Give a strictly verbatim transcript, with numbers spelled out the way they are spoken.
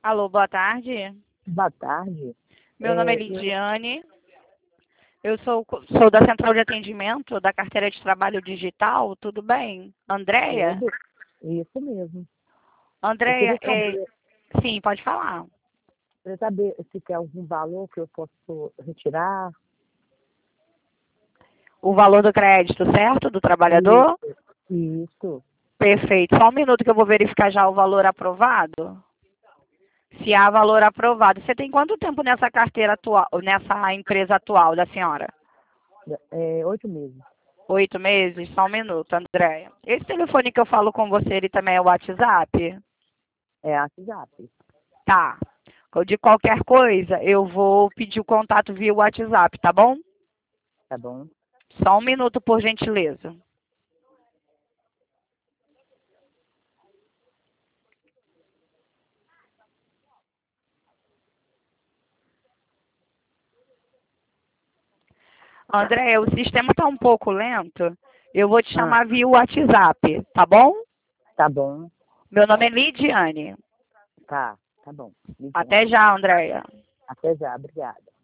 Alô, boa tarde. Boa tarde. Meu nome é É, eu- Lidiane. Eu sou, co- sou da Central de Atendimento da Carteira de Trabalho Digital. Tudo bem? Andréia? tudo? Isso mesmo. Eu Andréia, queria é... saber, sim, pode falar. queria saber se tem algum valor que eu posso retirar. O valor do crédito, certo? Do trabalhador? Isso, isso. Perfeito. Só um minuto que eu vou verificar já o valor aprovado. Se há valor aprovado. Você tem quanto tempo nessa carteira atual, nessa empresa atual da senhora? É, oito meses. Oito meses? Só um minuto, Andréia. Esse telefone que eu falo com você, ele também é o WhatsApp? É a WhatsApp. Tá. De qualquer coisa, eu vou pedir o contato via WhatsApp, tá bom? Tá bom? Só um minuto, por gentileza. André, o sistema está um pouco lento. Eu vou te Ah, chamar via WhatsApp, tá bom? tá bom. Meu nome é Lidiane. Tá, tá bom. Até Lidiane. já, Andréia. Até já, obrigada.